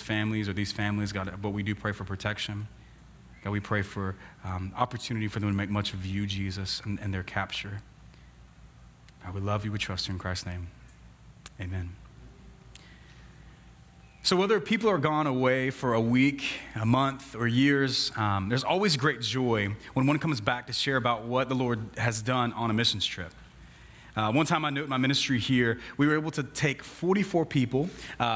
families or these families, God, but we do pray for protection. God, we pray for opportunity for them to make much of you, Jesus, and their capture. God, we love you. We trust you in Christ's name. Amen. So whether people are gone away for a week, a month, or years, there's always great joy when one comes back to share about what the Lord has done on a missions trip. One time I know in my ministry here, we were able to take 44 people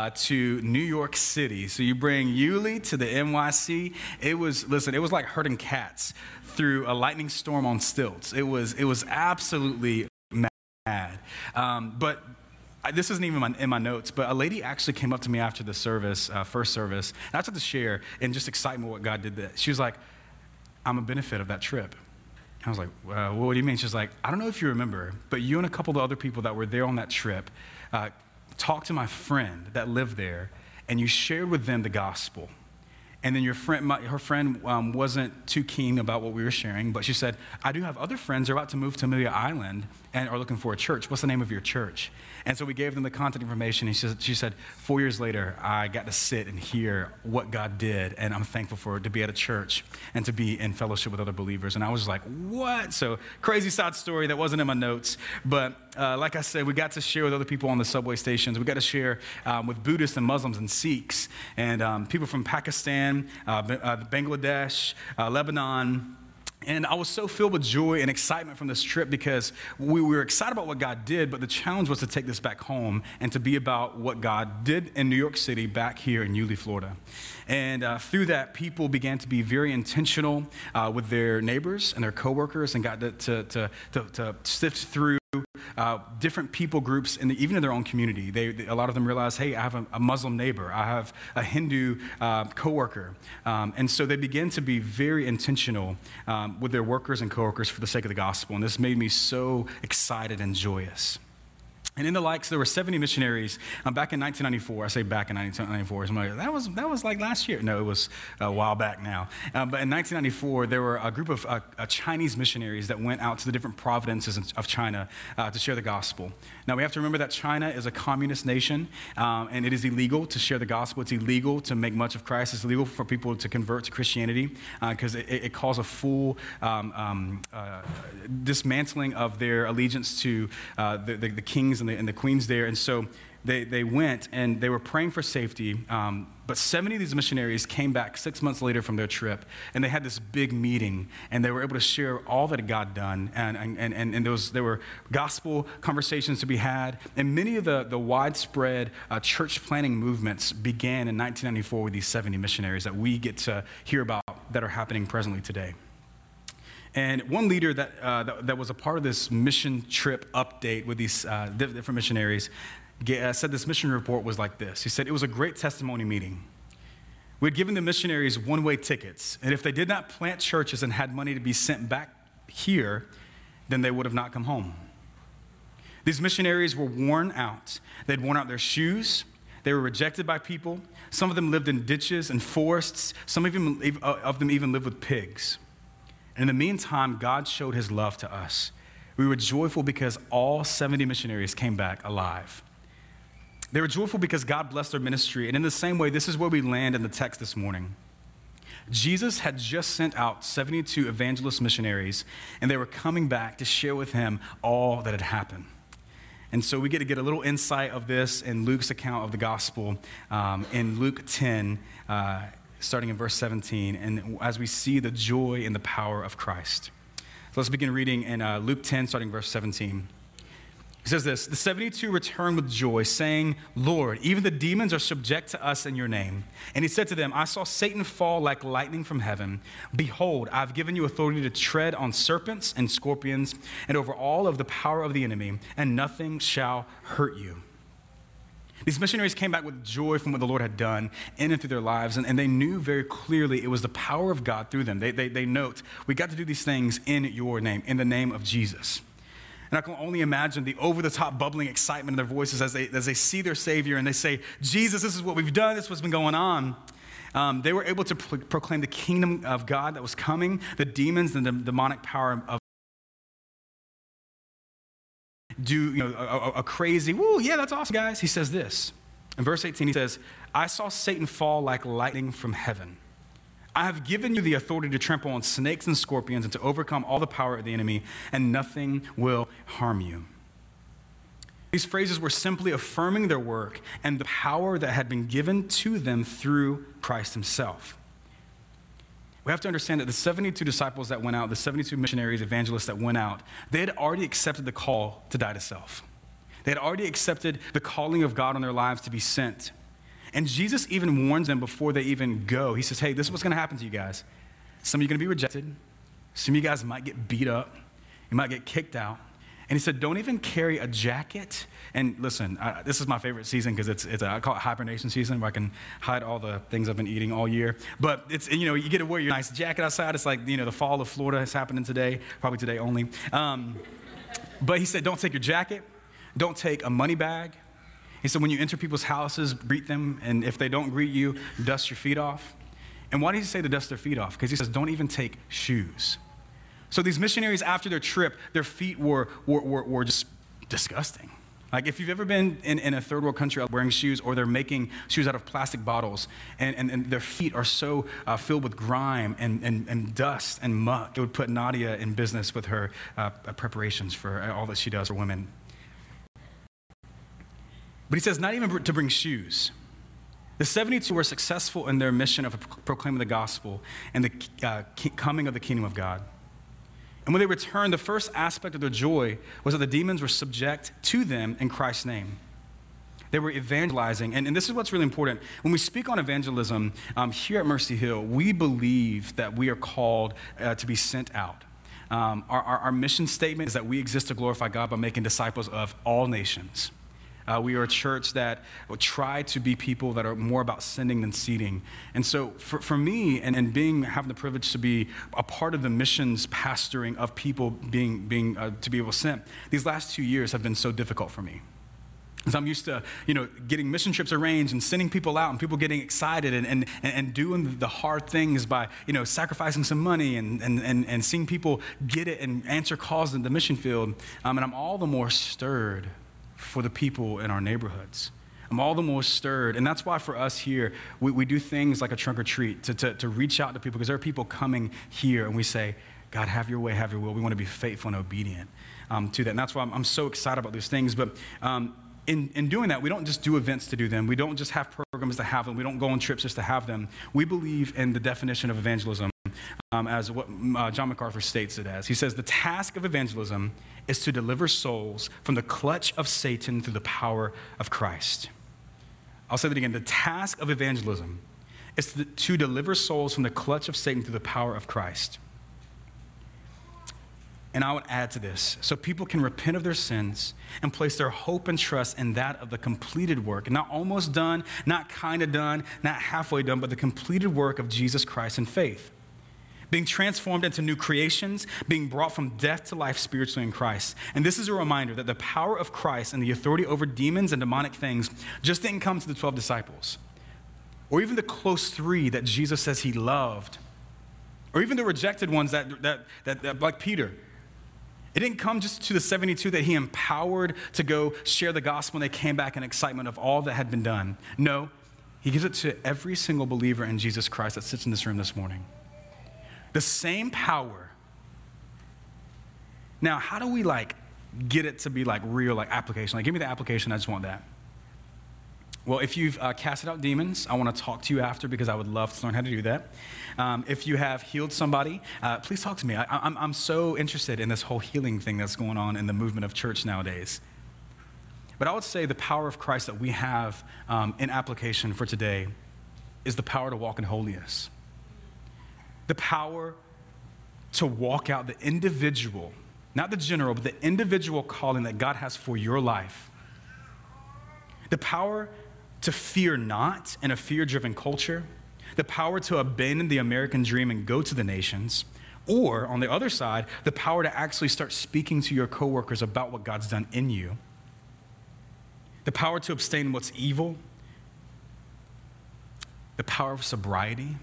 to New York City. So you bring Yulee to the NYC. It was like herding cats through a lightning storm on stilts. It was absolutely mad. But this isn't even in my notes, but a lady actually came up to me after the service, first service, and I took to share in just excitement what God did there. She was like, I'm a benefit of that trip. And I was like, well, what do you mean? She's like, I don't know if you remember, but you and a couple of other people that were there on that trip talked to my friend that lived there, and you shared with them the gospel. And then her friend wasn't too keen about what we were sharing, but she said, I do have other friends who are about to move to Amelia Island and are looking for a church. What's the name of your church? And so we gave them the contact information, and she said, 4 years later, I got to sit and hear what God did, and I'm thankful to be at a church and to be in fellowship with other believers. And I was just like, what? So crazy sad story that wasn't in my notes, but like I said, we got to share with other people on the subway stations. We got to share with Buddhists and Muslims and Sikhs and people from Pakistan, Bangladesh, Lebanon. And I was so filled with joy and excitement from this trip because we were excited about what God did, but the challenge was to take this back home and to be about what God did in New York City back here in Yulee, Florida. And through that, people began to be very intentional with their neighbors and their coworkers and got to sift through different people groups, even in their own community. A lot of them realized, hey, I have a Muslim neighbor. I have a Hindu coworker. And so they began to be very intentional with their workers and coworkers for the sake of the gospel. And this made me so excited and joyous. And in the likes, there were 70 missionaries back in 1994. I say back in 1994. So I'm like, that was like last year. No, it was a while back now. But in 1994, there were a group of Chinese missionaries that went out to the different provinces of China to share the gospel. Now, we have to remember that China is a communist nation, and it is illegal to share the gospel. It's illegal to make much of Christ. It's illegal for people to convert to Christianity because it calls a full dismantling of their allegiance to the kings and the queens there. And so they went and they were praying for safety. But 70 of these missionaries came back 6 months later from their trip, and they had this big meeting, and they were able to share all that God done. And there were gospel conversations to be had. And many of the widespread church planting movements began in 1994 with these 70 missionaries that we get to hear about that are happening presently today. And one leader that was a part of this mission trip update with these different missionaries said this mission report was like this. He said, it was a great testimony meeting. We had given the missionaries one-way tickets, and if they did not plant churches and had money to be sent back here, then they would have not come home. These missionaries were worn out. They'd worn out their shoes. They were rejected by people. Some of them lived in ditches and forests. Some of them even lived with pigs. And in the meantime, God showed his love to us. We were joyful because all 70 missionaries came back alive. They were joyful because God blessed their ministry. And in the same way, this is where we land in the text this morning. Jesus had just sent out 72 evangelist missionaries, and they were coming back to share with him all that had happened. And so we get a little insight of this in Luke's account of the gospel in Luke 10, starting in verse 17, and as we see the joy and the power of Christ. So let's begin reading in Luke 10, starting verse 17. He says this, the 72 returned with joy, saying, Lord, even the demons are subject to us in your name. And he said to them, I saw Satan fall like lightning from heaven. Behold, I've given you authority to tread on serpents and scorpions and over all of the power of the enemy, and nothing shall hurt you. These missionaries came back with joy from what the Lord had done in and through their lives, and they knew very clearly it was the power of God through them. They note, we got to do these things in your name, in the name of Jesus. And I can only imagine the over-the-top bubbling excitement in their voices as they see their Savior and they say, Jesus, this is what we've done, this is what's been going on. They were able to proclaim the kingdom of God that was coming, the demons and the demonic power of a crazy, woo, yeah, that's awesome, guys. He says this, In verse 18, he says, I saw Satan fall like lightning from heaven. I have given you the authority to trample on snakes and scorpions and to overcome all the power of the enemy, and nothing will harm you. These phrases were simply affirming their work and the power that had been given to them through Christ himself. We have to understand that the 72 disciples that went out, the 72 missionaries, evangelists that went out, they had already accepted the call to die to self. They had already accepted the calling of God on their lives to be sent. And Jesus even warns them before they even go. He says, hey, this is what's going to happen to you guys. Some of you are going to be rejected. Some of you guys might get beat up. You might get kicked out. And he said, don't even carry a jacket. And listen, this is my favorite season because I call it hibernation season, where I can hide all the things I've been eating all year. But it's, you get to wear your nice jacket outside. It's like, the fall of Florida is happening today, probably today only. But he said, don't take your jacket. Don't take a money bag. He said, when you enter people's houses, greet them. And if they don't greet you, dust your feet off. And why did he say to dust their feet off? Because he says, don't even take shoes. So these missionaries, after their trip, their feet were just disgusting. Like if you've ever been in a third world country wearing shoes, or they're making shoes out of plastic bottles, and their feet are so filled with grime and dust and muck, it would put Nadia in business with her preparations for all that she does for women. But he says not even to bring shoes. The 72 were successful in their mission of proclaiming the gospel and the coming of the kingdom of God. And when they returned, the first aspect of their joy was that the demons were subject to them in Christ's name. They were evangelizing. And this is what's really important. When we speak on evangelism here at Mercy Hill, we believe that we are called to be sent out. Our mission statement is that we exist to glorify God by making disciples of all nations. We are a church that will try to be people that are more about sending than seeding. And so for me, and having the privilege to be a part of the missions pastoring of people being to be able to send, these last 2 years have been so difficult for me. Because I'm used to, getting mission trips arranged and sending people out and people getting excited and doing the hard things by, sacrificing some money and seeing people get it and answer calls in the mission field. And I'm all the more stirred for the people in our neighborhoods. I'm all the more stirred. And that's why for us here, we do things like a trunk or treat to reach out to people, because there are people coming here and we say, God, have your way, have your will. We want to be faithful and obedient to that. And that's why I'm so excited about those things. But in doing that, we don't just do events to do them. We don't just have programs to have them. We don't go on trips just to have them. We believe in the definition of evangelism as what John MacArthur states it as. He says, the task of evangelism is to deliver souls from the clutch of Satan through the power of Christ. I'll say that again. The task of evangelism is to deliver souls from the clutch of Satan through the power of Christ. And I would add to this, so people can repent of their sins and place their hope and trust in that of the completed work, not almost done, not kind of done, not halfway done, but the completed work of Jesus Christ in faith. Being transformed into new creations, being brought from death to life spiritually in Christ. And this is a reminder that the power of Christ and the authority over demons and demonic things just didn't come to the 12 disciples, or even the close 3 that Jesus says he loved, or even the rejected ones that like Peter. It didn't come just to the 72 that he empowered to go share the gospel when they came back in excitement of all that had been done. No, he gives it to every single believer in Jesus Christ that sits in this room this morning. The same power. Now, how do we get it to be real application? Give me the application, I just want that. Well, if you've casted out demons, I want to talk to you after, because I would love to learn how to do that. If you have healed somebody, please talk to me. I'm so interested in this whole healing thing that's going on in the movement of church nowadays. But I would say the power of Christ that we have in application for today is the power to walk in holiness. The power to walk out the individual, not the general, but the individual calling that God has for your life. The power to fear not in a fear-driven culture. The power to abandon the American dream and go to the nations. Or, on the other side, the power to actually start speaking to your coworkers about what God's done in you. The power to abstain what's evil. The power of sobriety.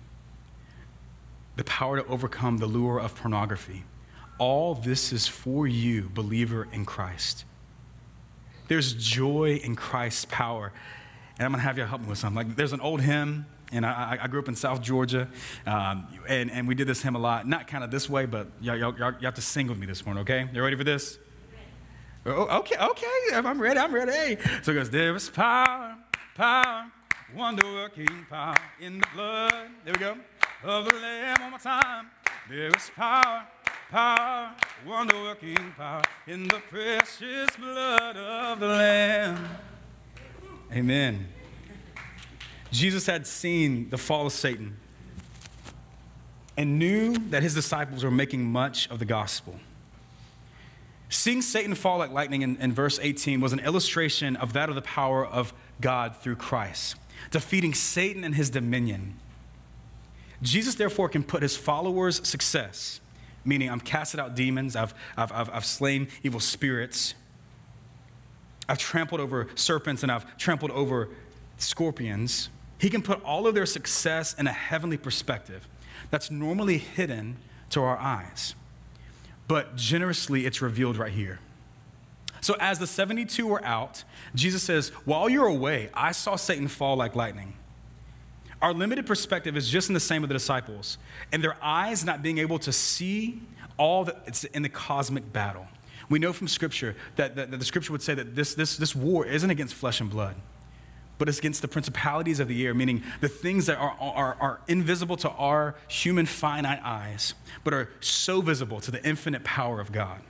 The power to overcome the lure of pornography. All this is for you, believer in Christ. There's joy in Christ's power. and I'm going to have you help me with something. Like, there's an old hymn, and I grew up in South Georgia, and we did this hymn a lot. Not kind of this way, but y'all have to sing with me this morning, okay? You ready for this? Oh, okay. I'm ready. So it goes, there is power, wonder-working power in the blood. There we go. Of the Lamb, one more time. There is power, wonder-working power in the precious blood of the Lamb. Amen. Jesus had seen the fall of Satan and knew that his disciples were making much of the gospel. Seeing Satan fall like lightning in verse 18 was an illustration of that of the power of God through Christ, defeating Satan and his dominion. Jesus, therefore, can put his followers' success, meaning I've casted out demons, I've slain evil spirits, I've trampled over serpents, and I've trampled over scorpions. He can put all of their success in a heavenly perspective that's normally hidden to our eyes. But generously, it's revealed right here. So as the 72 were out, Jesus says, while you're away, I saw Satan fall like lightning. Our limited perspective is just in the same with the disciples, and their eyes not being able to see all that's in the cosmic battle. We know from Scripture that the Scripture would say that this war isn't against flesh and blood, but it's against the principalities of the air, meaning the things that are invisible to our human finite eyes, but are so visible to the infinite power of God.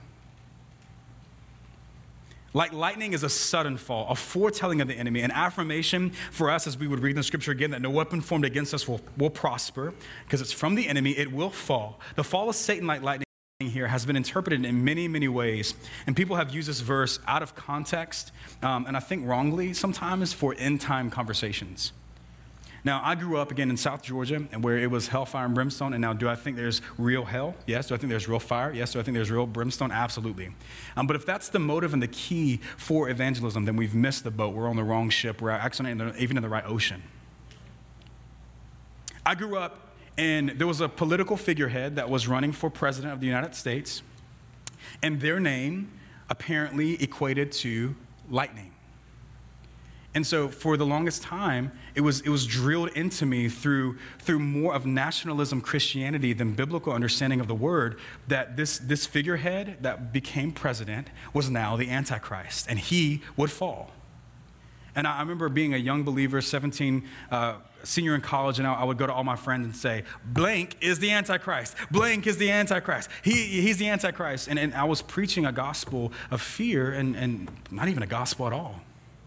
Like lightning is a sudden fall, a foretelling of the enemy, an affirmation for us as we would read in the Scripture again that no weapon formed against us will prosper, because it's from the enemy, it will fall. The fall of Satan like lightning here has been interpreted in many, many ways, and people have used this verse out of context, and I think wrongly sometimes, for end-time conversations. Now, I grew up, again, in South Georgia, and where it was hellfire and brimstone, and now do I think there's real hell? Yes. Do I think there's real fire? Yes. Do I think there's real brimstone? Absolutely. But if that's the motive and the key for evangelism, then we've missed the boat. We're on the wrong ship. We're actually even in the right ocean. I grew up, and there was a political figurehead that was running for president of the United States, and their name apparently equated to lightning. And so for the longest time, it was drilled into me through more of nationalism Christianity than biblical understanding of the word that this figurehead that became president was now the Antichrist, and he would fall. And I remember being a young believer, 17, senior in college, and I would go to all my friends and say, blank is the Antichrist. Blank is the Antichrist. He's the Antichrist. And I was preaching a gospel of fear and not even a gospel at all.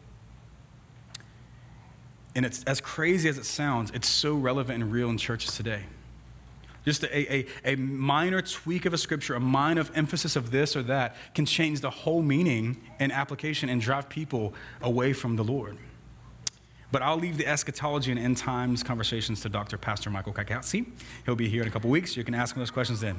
And it's as crazy as it sounds, it's so relevant and real in churches today. Just a minor tweak of a scripture, a minor emphasis of this or that can change the whole meaning and application and drive people away from the Lord. But I'll leave the eschatology and end times conversations to Dr. Pastor Michael Kakatsi. He'll be here in a couple weeks. You can ask him those questions then.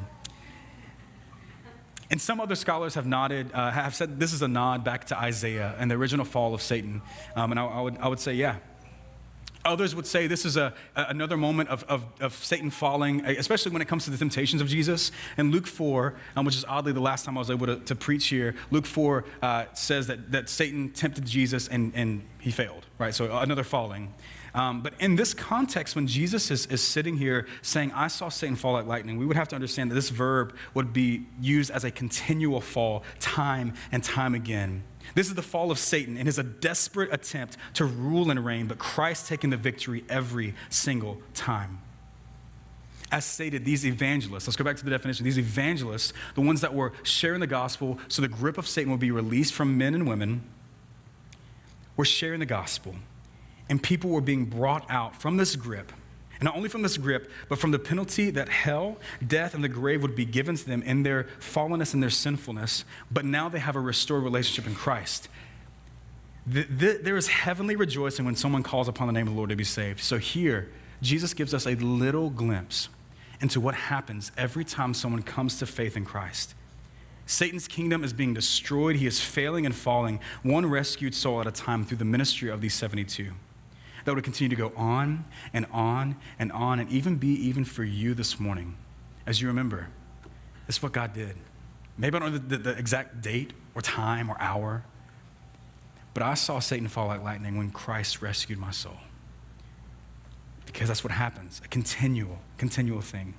And some other scholars have said this is a nod back to Isaiah and the original fall of Satan. And I would say, yeah. Others would say this is another moment of Satan falling, especially when it comes to the temptations of Jesus. And Luke 4, which is oddly the last time I was able to preach here, Luke 4 says that Satan tempted Jesus and he failed, right? So another falling. But in this context, when Jesus is sitting here saying, I saw Satan fall like lightning, we would have to understand that this verb would be used as a continual fall, time and time again. This is the fall of Satan and is a desperate attempt to rule and reign, but Christ taking the victory every single time. As stated, these evangelists, let's go back to the definition, these evangelists, the ones that were sharing the gospel so the grip of Satan would be released from men and women, were sharing the gospel. And people were being brought out from this grip, and not only from this grip, but from the penalty that hell, death, and the grave would be given to them in their fallenness and their sinfulness, but now they have a restored relationship in Christ. There is heavenly rejoicing when someone calls upon the name of the Lord to be saved. So here, Jesus gives us a little glimpse into what happens every time someone comes to faith in Christ. Satan's kingdom is being destroyed. He is failing and falling, one rescued soul at a time through the ministry of these 72. That would continue to go on and on and on, and even for you this morning, as you remember, this is what God did. Maybe I don't know the exact date or time or hour, But I saw Satan fall like lightning when Christ rescued my soul. Because that's what happens, a continual thing.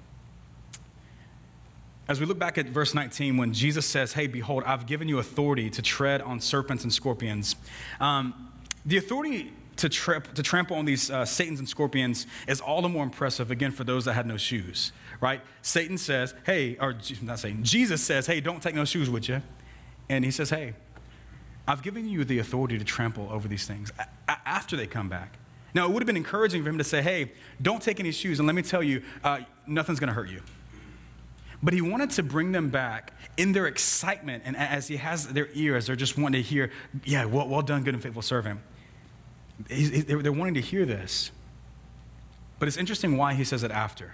As we look back at verse 19, when Jesus says, hey, behold, I've given you authority to tread on serpents and scorpions. The authority to trample on these Satans and scorpions is all the more impressive, again, for those that had no shoes, right? Satan says, hey, or not Satan, Jesus says, hey, don't take no shoes with you. And he says, hey, I've given you the authority to trample over these things after they come back. Now, it would have been encouraging for him to say, hey, don't take any shoes, and let me tell you, nothing's going to hurt you. But he wanted to bring them back in their excitement, and as he has their ears, they're just wanting to hear, yeah, well done, good and faithful servant. They're wanting to hear this. But it's interesting why he says it after.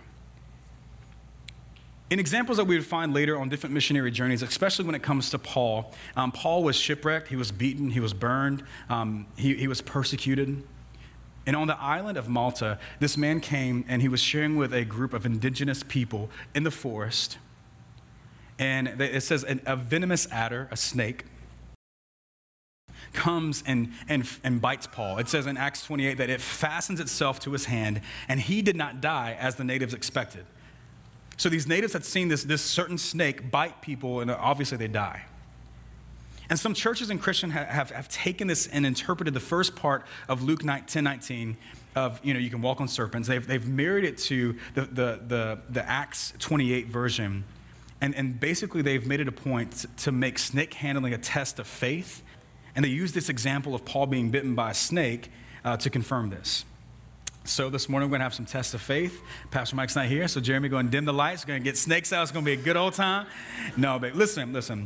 In examples that we would find later on different missionary journeys, especially when it comes to Paul, Paul was shipwrecked, he was beaten, he was burned, he was persecuted. And on the island of Malta, this man came and he was sharing with a group of indigenous people in the forest. And it says a venomous adder, a snake, comes and bites Paul. It says in Acts 28 that it fastens itself to his hand, and he did not die as the natives expected. So these natives had seen this certain snake bite people, and obviously they die. And some churches and Christians have taken this and interpreted the first part of Luke 10:19 of, you can walk on serpents. They've married it to the Acts 28 version. And basically they've made it a point to make snake handling a test of faith. And they use this example of Paul being bitten by a snake to confirm this. So this morning we're going to have some tests of faith. Pastor Mike's not here, so Jeremy going to dim the lights. We're going to get snakes out. It's going to be a good old time. No, but listen.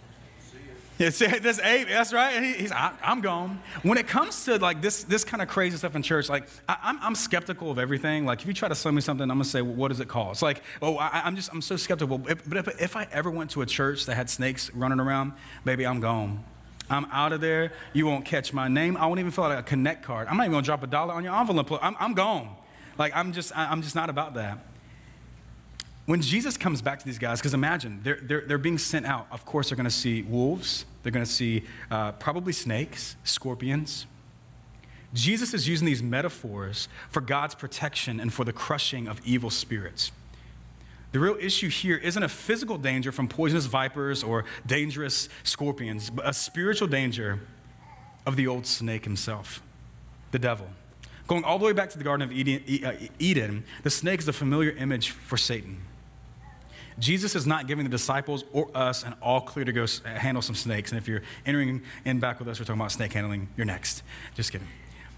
That's right. I'm gone. When it comes to like this kind of crazy stuff in church, like I'm skeptical of everything. Like if you try to sell me something, I'm gonna say, well, what does it cost? It's like, I'm so skeptical. But if I ever went to a church that had snakes running around, baby, I'm gone. I'm out of there. You won't catch my name. I won't even fill out a Connect card. I'm not even gonna drop $1 on your envelope. I'm gone. Like I'm just not about that. When Jesus comes back to these guys, because imagine, they're being sent out. Of course, they're going to see wolves. They're going to see probably snakes, scorpions. Jesus is using these metaphors for God's protection and for the crushing of evil spirits. The real issue here isn't a physical danger from poisonous vipers or dangerous scorpions, but a spiritual danger of the old snake himself, the devil. Going all the way back to the Garden of Eden, the snake is a familiar image for Satan. Jesus is not giving the disciples or us an all clear to go handle some snakes. And if you're entering in back with us, we're talking about snake handling, you're next. Just kidding.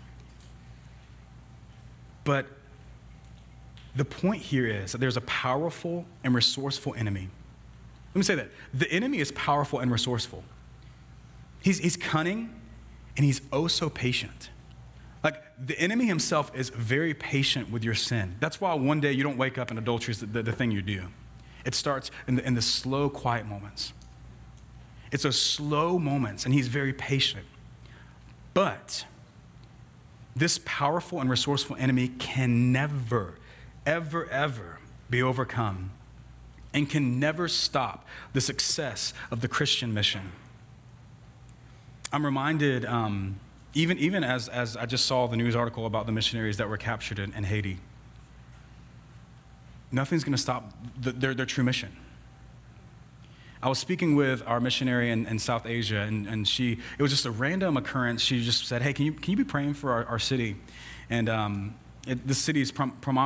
But the point here is that there's a powerful and resourceful enemy. Let me say that. The enemy is powerful and resourceful. He's cunning and he's oh so patient. Like the enemy himself is very patient with your sin. That's why one day you don't wake up and adultery is the thing you do. It starts in the slow, quiet moments. It's those slow moments, and he's very patient. But this powerful and resourceful enemy can never, ever, ever be overcome and can never stop the success of the Christian mission. I'm reminded, even as I just saw the news article about the missionaries that were captured in Haiti, nothing's going to stop their true mission. I was speaking with our missionary in South Asia, and it was just a random occurrence. She just said, hey, can you be praying for our city? And this city is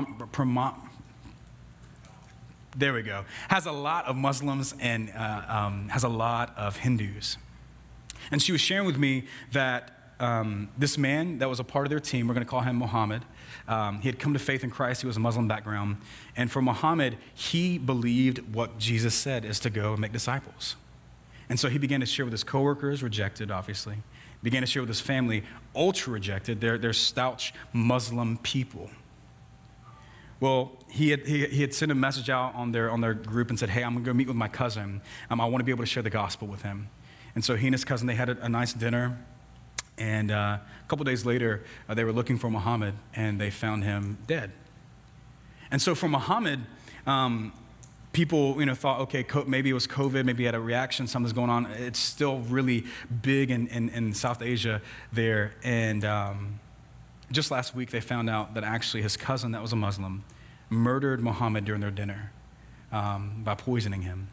there we go, has a lot of Muslims and has a lot of Hindus. And she was sharing with me that this man that was a part of their team, we're going to call him Muhammad, he had come to faith in Christ. He was a Muslim background. And for Muhammad, he believed what Jesus said is to go and make disciples. And so he began to share with his coworkers, rejected, obviously. Began to share with his family, ultra rejected. They're staunch Muslim people. Well, he had sent a message out on their group and said, hey, I'm going to go meet with my cousin. I want to be able to share the gospel with him. And so he and his cousin, they had a nice dinner. And a couple days later, they were looking for Muhammad, and they found him dead. And so for Muhammad, people, thought, okay, maybe it was COVID, maybe he had a reaction, something's going on. It's still really big in South Asia there. And just last week, they found out that actually his cousin that was a Muslim murdered Muhammad during their dinner by poisoning him.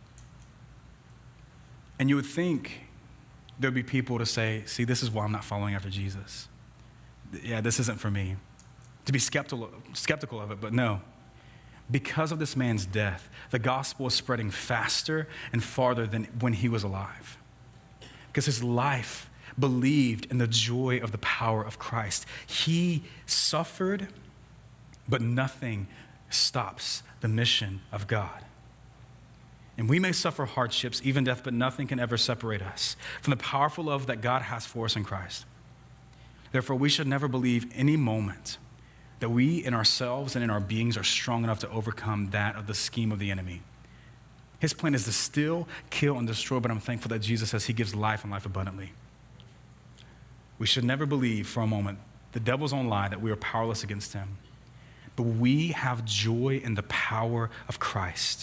And you would think there'd be people to say, see, this is why I'm not following after Jesus. Yeah, this isn't for me. To be skeptical of it, but no. Because of this man's death, the gospel is spreading faster and farther than when he was alive. Because his life believed in the joy of the power of Christ. He suffered, but nothing stops the mission of God. And we may suffer hardships, even death, but nothing can ever separate us from the powerful love that God has for us in Christ. Therefore, we should never believe any moment that we in ourselves and in our beings are strong enough to overcome that of the scheme of the enemy. His plan is to steal, kill, and destroy, but I'm thankful that Jesus says he gives life and life abundantly. We should never believe for a moment the devil's own lie that we are powerless against him. But we have joy in the power of Christ.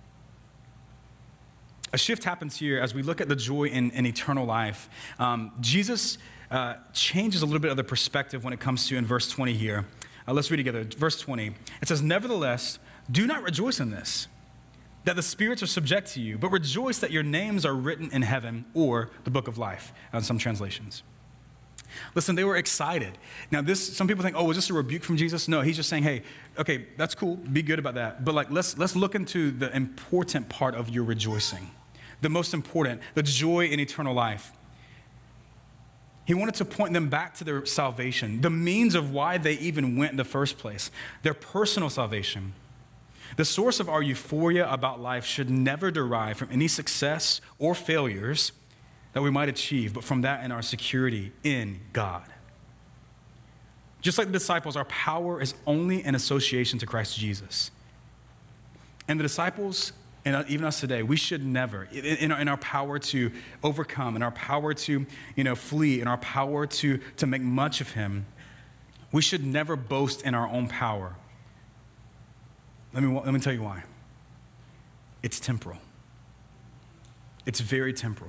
A shift happens here as we look at the joy in eternal life. Jesus changes a little bit of the perspective when it comes to in verse 20 here. Let's read together. Verse 20. It says, "Nevertheless, do not rejoice in this, that the spirits are subject to you, but rejoice that your names are written in heaven," or the book of life, in some translations. Listen, they were excited. Now, some people think, oh, was this a rebuke from Jesus? No, he's just saying, hey, okay, that's cool. Be good about that. But let's look into the important part of your rejoicing. The most important, the joy in eternal life. He wanted to point them back to their salvation, the means of why they even went in the first place, their personal salvation. The source of our euphoria about life should never derive from any success or failures that we might achieve, but from that and our security in God. Just like the disciples, our power is only in association to Christ Jesus. And the disciples, and even us today, we should never, in our power to overcome, in our power to flee, in our power to make much of him, we should never boast in our own power. Let me tell you why. It's temporal. It's very temporal.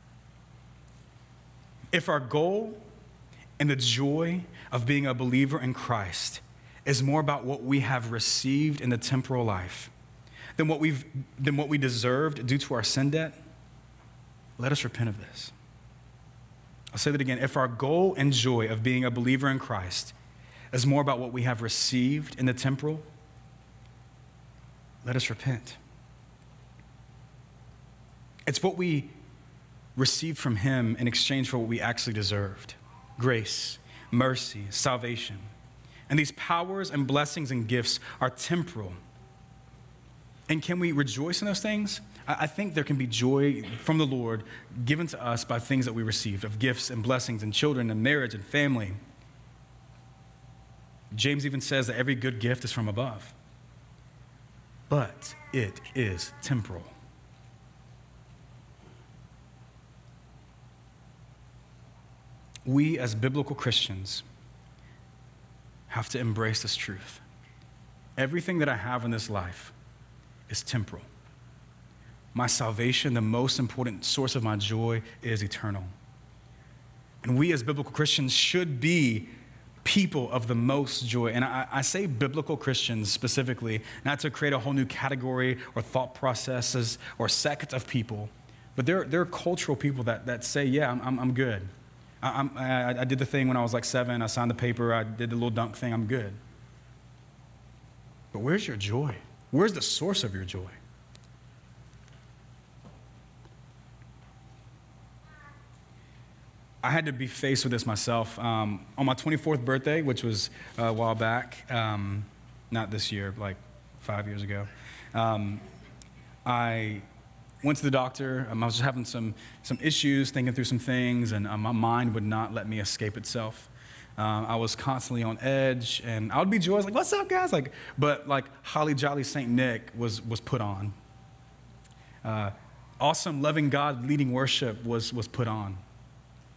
If our goal and the joy of being a believer in Christ is more about what we have received in the temporal life than what we deserved due to our sin debt, let us repent of this. I'll say that again. If our goal and joy of being a believer in Christ is more about what we have received in the temporal, let us repent. It's what we received from him in exchange for what we actually deserved: grace, mercy, salvation. And these powers and blessings and gifts are temporal. And can we rejoice in those things? I think there can be joy from the Lord given to us by things that we received, of gifts and blessings and children and marriage and family. James even says that every good gift is from above. But it is temporal. We as biblical Christians have to embrace this truth. Everything that I have in this life is temporal. My salvation, the most important source of my joy, is eternal. And we as biblical Christians should be people of the most joy. And I say biblical Christians specifically, not to create a whole new category or thought processes or sect of people, but there are cultural people that say, yeah, I'm good. I did the thing when I was like 7. I signed the paper. I did the little dunk thing. I'm good. But where's your joy? Where's the source of your joy? I had to be faced with this myself. On my 24th birthday, which was a while back, not this year, like 5 years ago, I went to the doctor. I was just having some issues, thinking through some things, and my mind would not let me escape itself. I was constantly on edge, and I would be joyous, like, what's up, guys? But Holly Jolly St. Nick was put on. Awesome, loving God, leading worship was put on.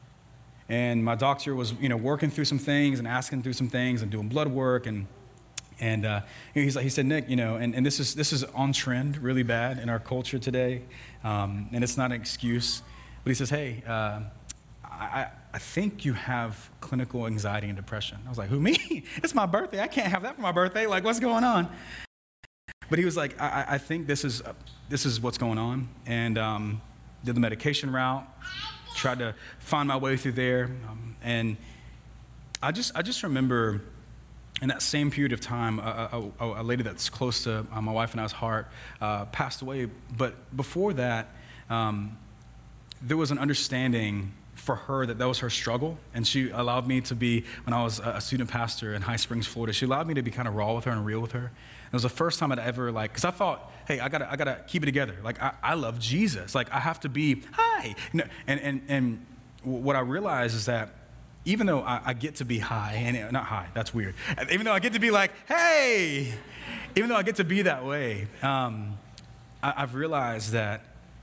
And my doctor was, working through some things and asking through some things and doing blood work, and And he said, Nick, and this is on trend really bad in our culture today, and it's not an excuse. But he says, hey, I think you have clinical anxiety and depression. I was like, who, me? It's my birthday. I can't have that for my birthday. Like, what's going on? But he was like, I think this is what's going on, and did the medication route, tried to find my way through there, and I just remember in that same period of time, a lady that's close to my wife and I's heart passed away. But before that, there was an understanding for her that was her struggle, and she allowed me to be, when I was a student pastor in High Springs, Florida, she allowed me to be kind of raw with her and real with her. It was the first time I'd ever, because I thought, hey, I gotta keep it together. Like, I love Jesus. Like, I have to be, hi. And what I realized is that even though I get to be high, and not high, that's weird. Even though I get to be like, hey, even though I get to be that way, I've realized that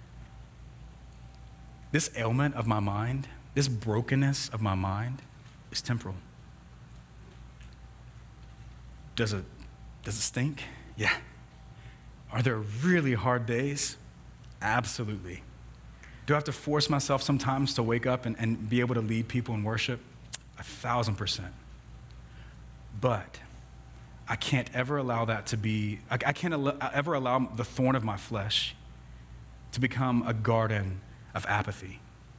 this ailment of my mind, this brokenness of my mind is temporal. Does it stink? Yeah. Are there really hard days? Absolutely. Do I have to force myself sometimes to wake up and be able to lead people in worship? 1,000%. But I can't ever allow that to be, I can't ever allow the thorn of my flesh to become a garden of apathy.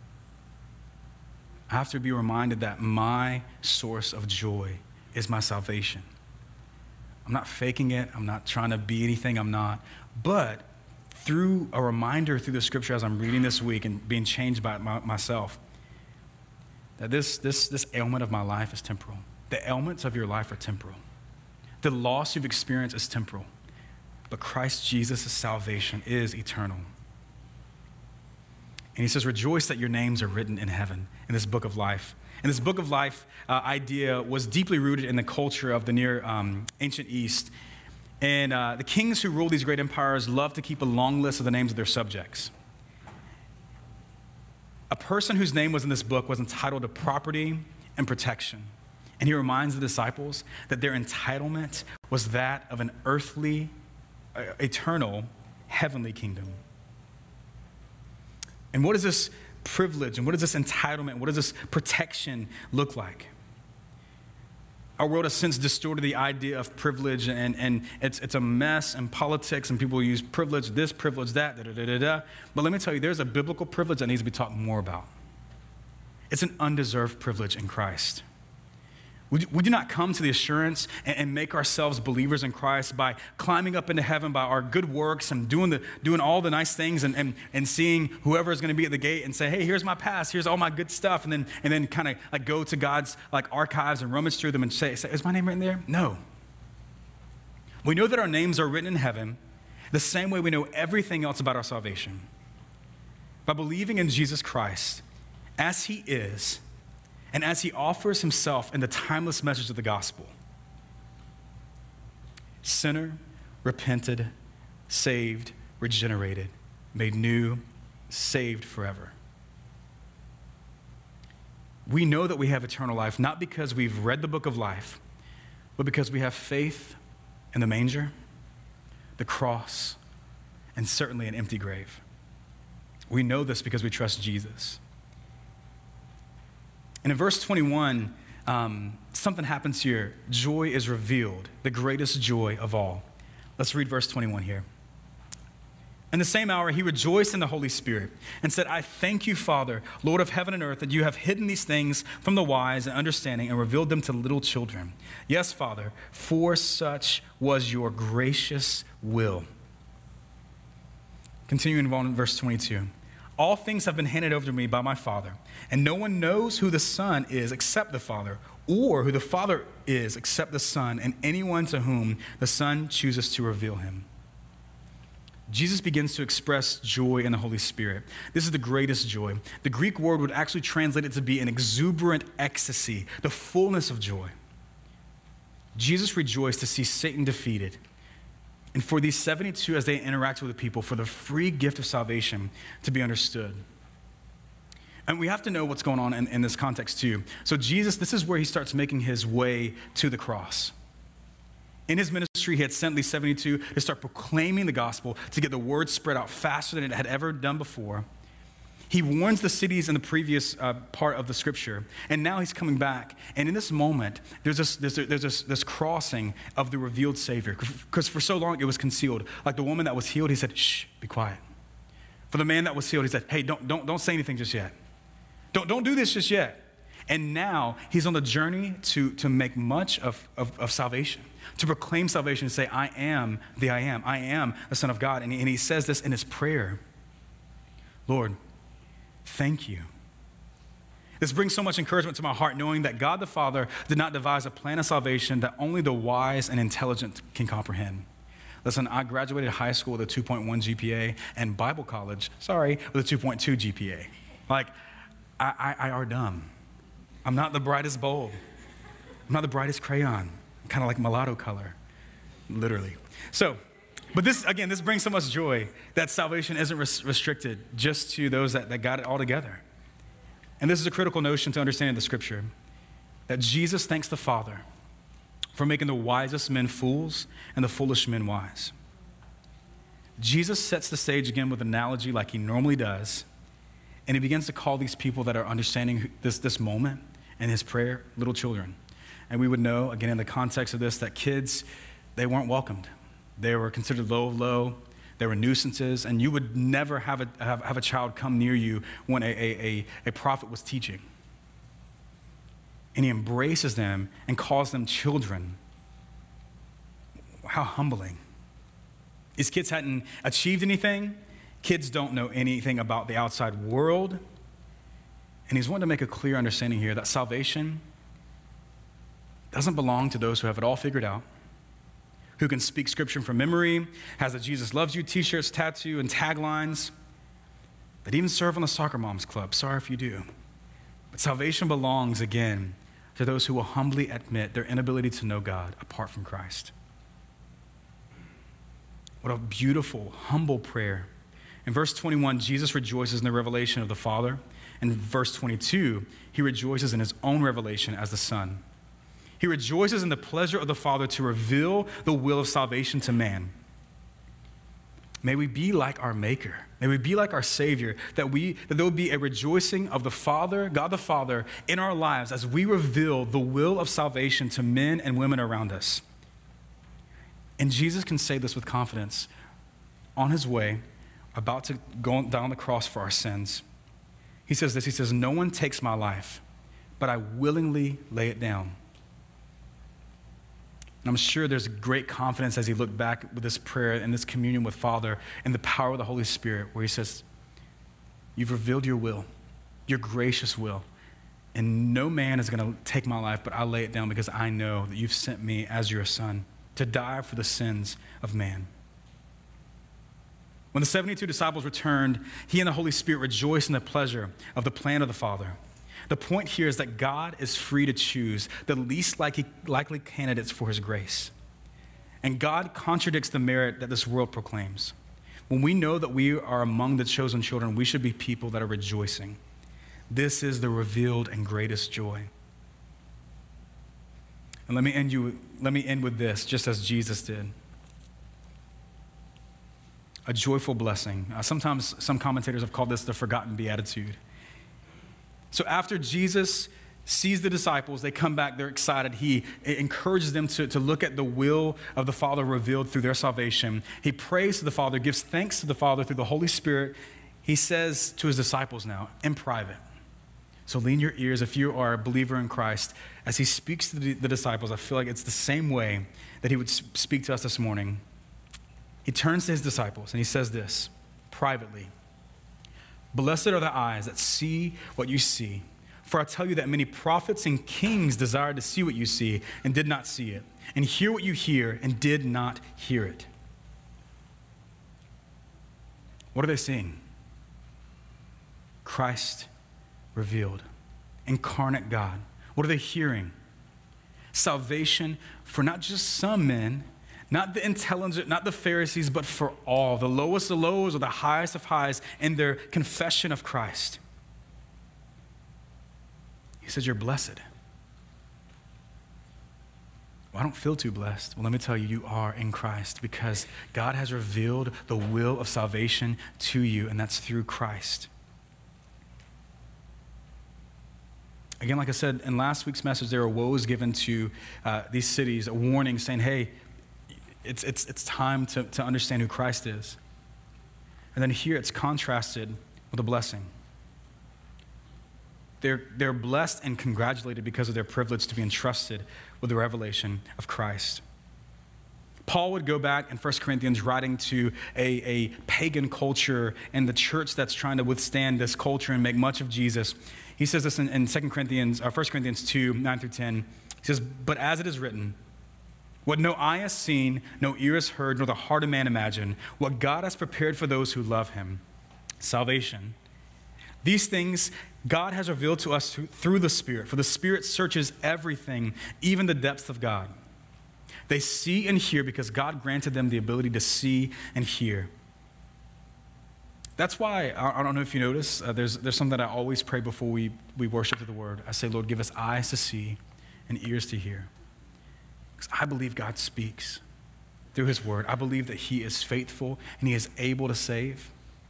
I have to be reminded that my source of joy is my salvation. I'm not faking it. I'm not trying to be anything I'm not. But through a reminder through the scripture as I'm reading this week and being changed by it myself, that this ailment of my life is temporal. The ailments of your life are temporal. The loss you've experienced is temporal. But Christ Jesus' salvation is eternal. And he says, rejoice that your names are written in heaven in this book of life. And this book of life idea was deeply rooted in the culture of the near ancient East. And the kings who ruled these great empires loved to keep a long list of the names of their subjects. A person whose name was in this book was entitled to property and protection. And he reminds the disciples that their entitlement was that of an earthly, eternal, heavenly kingdom. And what does this privilege and what does this entitlement, what does this protection look like? Our world has since distorted the idea of privilege, and it's a mess in politics, and people use privilege this, privilege that, da-da-da-da-da. But let me tell you, there's a biblical privilege that needs to be talked more about. It's an undeserved privilege in Christ. We do not come to the assurance and make ourselves believers in Christ by climbing up into heaven by our good works and doing all the nice things and seeing whoever is going to be at the gate and say, hey, here's my past, here's all my good stuff, and then kind of like go to God's like archives and rummage through them and say, is my name written there? No. We know that our names are written in heaven the same way we know everything else about our salvation. By believing in Jesus Christ as he is, and as he offers himself in the timeless message of the gospel. Sinner, repented, saved, regenerated, made new, saved forever. We know that we have eternal life, not because we've read the book of life, but because we have faith in the manger, the cross, and certainly an empty grave. We know this because we trust Jesus. And in verse 21, something happens here. Joy is revealed, the greatest joy of all. Let's read verse 21 here. In the same hour, he rejoiced in the Holy Spirit and said, I thank you, Father, Lord of heaven and earth, that you have hidden these things from the wise and understanding and revealed them to little children. Yes, Father, for such was your gracious will. Continuing on in verse 22. All things have been handed over to me by my Father, and no one knows who the Son is except the Father, or who the Father is except the Son, and anyone to whom the Son chooses to reveal him. Jesus begins to express joy in the Holy Spirit. This is the greatest joy. The Greek word would actually translate it to be an exuberant ecstasy, the fullness of joy. Jesus rejoiced to see Satan defeated. And for these 72, as they interact with the people, for the free gift of salvation to be understood. And we have to know what's going on in this context too. So Jesus, this is where he starts making his way to the cross. In his ministry, he had sent these 72 to start proclaiming the gospel, to get the word spread out faster than it had ever done before. He warns the cities in the previous part of the scripture, and now he's coming back. And in this moment, there's this crossing of the revealed Savior, because for so long it was concealed. Like the woman that was healed, he said, "Shh, be quiet." For the man that was healed, he said, "Hey, don't say anything just yet. Don't do this just yet." And now he's on the journey to make much of salvation, to proclaim salvation and say, "I am the I am. I am the Son of God." And he says this in his prayer: "Lord, thank you." This brings so much encouragement to my heart, knowing that God the Father did not devise a plan of salvation that only the wise and intelligent can comprehend. Listen, I graduated high school with a 2.1 GPA and Bible college, with a 2.2 GPA. Like, I are dumb. I'm not the brightest bulb. I'm not the brightest crayon. I'm kind of like mulatto color, literally. So, but this brings so much joy that salvation isn't restricted just to those that got it all together. And this is a critical notion to understanding the scripture, that Jesus thanks the Father for making the wisest men fools and the foolish men wise. Jesus sets the stage again with an analogy like he normally does, and he begins to call these people that are understanding this moment in his prayer little children. And we would know, again, in the context of this, that kids, they weren't welcomed. They were considered low. They were nuisances, and you would never have a child come near you when a prophet was teaching. And he embraces them and calls them children. How humbling. These kids hadn't achieved anything. Kids don't know anything about the outside world. And he's wanting to make a clear understanding here that salvation doesn't belong to those who have it all figured out, who can speak scripture from memory, has a Jesus loves you t-shirts, tattoo, and taglines, that even serve on the soccer moms club. Sorry if you do. But salvation belongs, again, to those who will humbly admit their inability to know God apart from Christ. What a beautiful, humble prayer. In verse 21, Jesus rejoices in the revelation of the Father. In verse 22, he rejoices in his own revelation as the Son. He rejoices in the pleasure of the Father to reveal the will of salvation to man. May we be like our Maker. May we be like our Savior, that there will be a rejoicing of the Father, God the Father, in our lives as we reveal the will of salvation to men and women around us. And Jesus can say this with confidence on his way, about to go down the cross for our sins. He says this, he says, "No one takes my life, but I willingly lay it down." And I'm sure there's great confidence as he looked back with this prayer and this communion with Father and the power of the Holy Spirit, where he says, "You've revealed your will, your gracious will, and no man is going to take my life, but I'll lay it down because I know that you've sent me as your Son to die for the sins of man." When the 72 disciples returned, he and the Holy Spirit rejoiced in the pleasure of the plan of the Father. The point here is that God is free to choose the least likely candidates for his grace. And God contradicts the merit that this world proclaims. When we know that we are among the chosen children, we should be people that are rejoicing. This is the revealed and greatest joy. And let me end with this, just as Jesus did. A joyful blessing. Sometimes some commentators have called this the forgotten beatitude. So after Jesus sees the disciples, they come back, they're excited. He encourages them to look at the will of the Father revealed through their salvation. He prays to the Father, gives thanks to the Father through the Holy Spirit. He says to his disciples now, in private. So lean your ears if you are a believer in Christ. As he speaks to the disciples, I feel like it's the same way that he would speak to us this morning. He turns to his disciples and he says this privately: "Blessed are the eyes that see what you see. For I tell you that many prophets and kings desired to see what you see and did not see it, and hear what you hear and did not hear it." What are they seeing? Christ revealed, incarnate God. What are they hearing? Salvation for not just some men, not the intelligent, not the Pharisees, but for all, the lowest of lows or the highest of highs in their confession of Christ. He says, "You're blessed." Well, I don't feel too blessed. Well, let me tell you, you are in Christ because God has revealed the will of salvation to you, and that's through Christ. Again, like I said, in last week's message, there are woes given to these cities, a warning saying, hey, it's time to understand who Christ is. And then here it's contrasted with a blessing. They're blessed and congratulated because of their privilege to be entrusted with the revelation of Christ. Paul would go back in 1 Corinthians writing to a pagan culture and the church that's trying to withstand this culture and make much of Jesus. He says this in 1 Corinthians 2, 9 through 10. He says, but as it is written, what no eye has seen, no ear has heard, nor the heart of man imagined, what God has prepared for those who love him, salvation. These things God has revealed to us through the Spirit, for the Spirit searches everything, even the depths of God. They see and hear because God granted them the ability to see and hear. That's why, I don't know if you notice, there's something that I always pray before we worship through the Word. I say, Lord, give us eyes to see and ears to hear. Because I believe God speaks through his Word. I believe that he is faithful and he is able to save.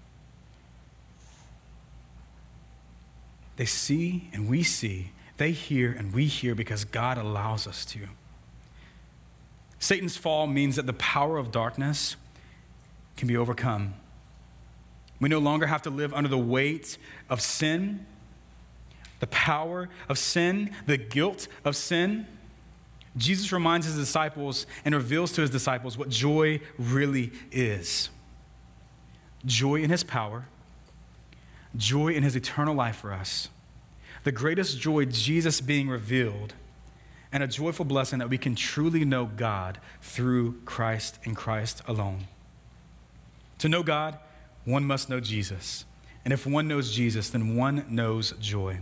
They see and we see. They hear and we hear because God allows us to. Satan's fall means that the power of darkness can be overcome. We no longer have to live under the weight of sin, the power of sin, the guilt of sin. Jesus reminds his disciples and reveals to his disciples what joy really is. Joy in his power, joy in his eternal life for us, the greatest joy, Jesus being revealed, and a joyful blessing that we can truly know God through Christ and Christ alone. To know God, one must know Jesus. And if one knows Jesus, then one knows joy.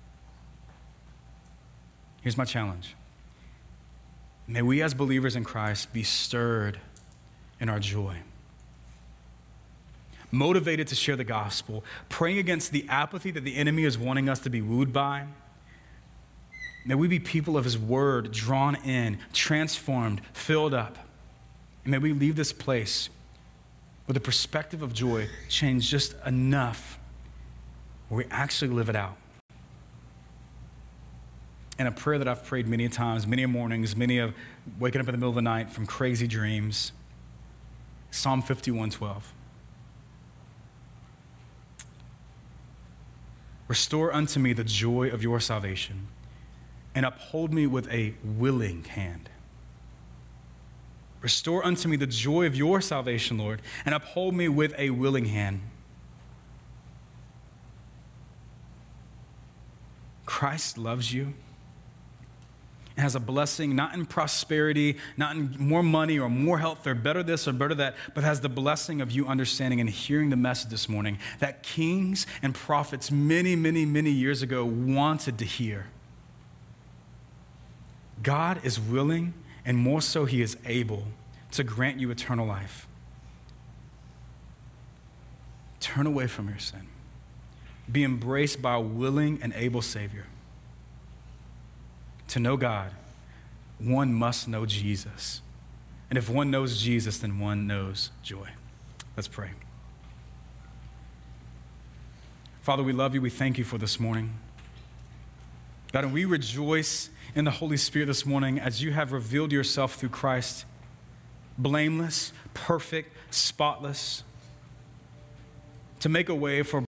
Here's my challenge. May we as believers in Christ be stirred in our joy, motivated to share the gospel, praying against the apathy that the enemy is wanting us to be wooed by. May we be people of his word, drawn in, transformed, filled up. And may we leave this place with a perspective of joy changed just enough where we actually live it out. And a prayer that I've prayed many times, many mornings, many of waking up in the middle of the night from crazy dreams. Psalm 51:12. Restore unto me the joy of your salvation, and uphold me with a willing hand. Restore unto me the joy of your salvation, Lord, and uphold me with a willing hand. Christ loves you and has a blessing, not in prosperity, not in more money or more health or better this or better that, but has the blessing of you understanding and hearing the message this morning that kings and prophets many, many, many years ago wanted to hear. God is willing, and more so, he is able to grant you eternal life. Turn away from your sin. Be embraced by a willing and able Savior. To know God, one must know Jesus. And if one knows Jesus, then one knows joy. Let's pray. Father, we love you. We thank you for this morning. God, and we rejoice in the Holy Spirit this morning as you have revealed yourself through Christ, blameless, perfect, spotless, to make a way for